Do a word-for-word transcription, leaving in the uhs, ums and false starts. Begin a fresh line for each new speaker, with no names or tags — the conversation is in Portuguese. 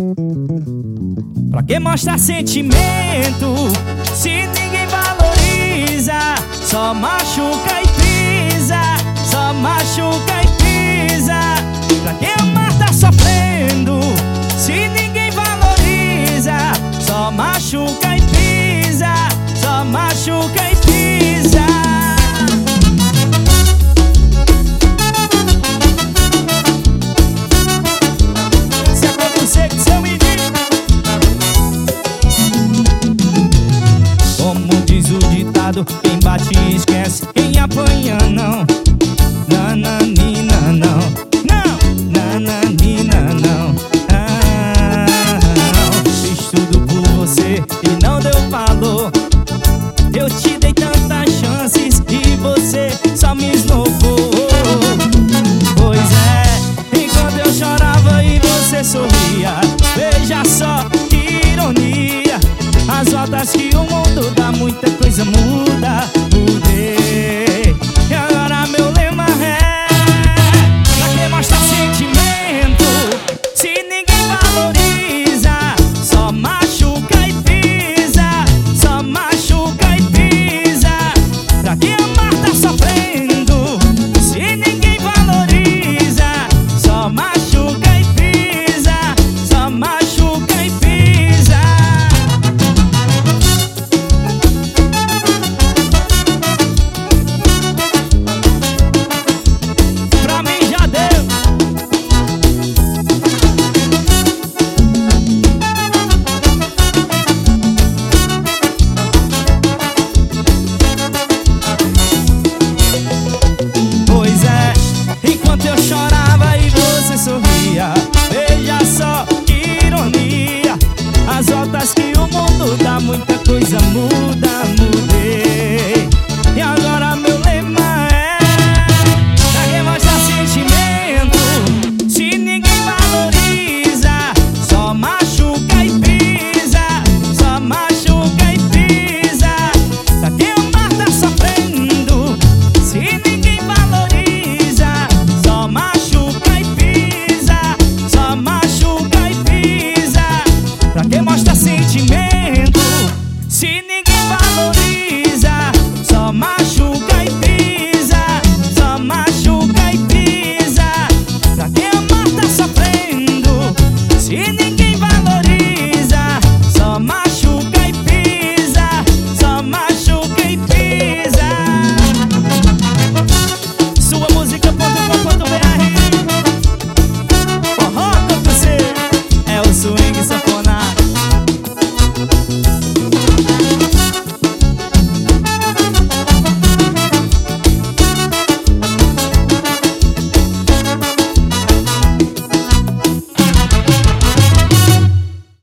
Pra que mostrar sentimento se ninguém valoriza? Só machuca e pisa, só machuca e pisa. Pra que amar tá sofrendo se ninguém valoriza? Só machuca e pisa, só machuca e pisa. Se é pra você que seu menino, como diz o ditado, quem bate esquece, quem apanha não. Nananina não, não, nananina não. Ah, fiz tudo por você e não deu valor. Eu te dei tantas chances e você só me esnobou. Pois é, enquanto eu chorava e você sorria, veja só que ironia. As voltas que o mundo dá, muita coisa muda.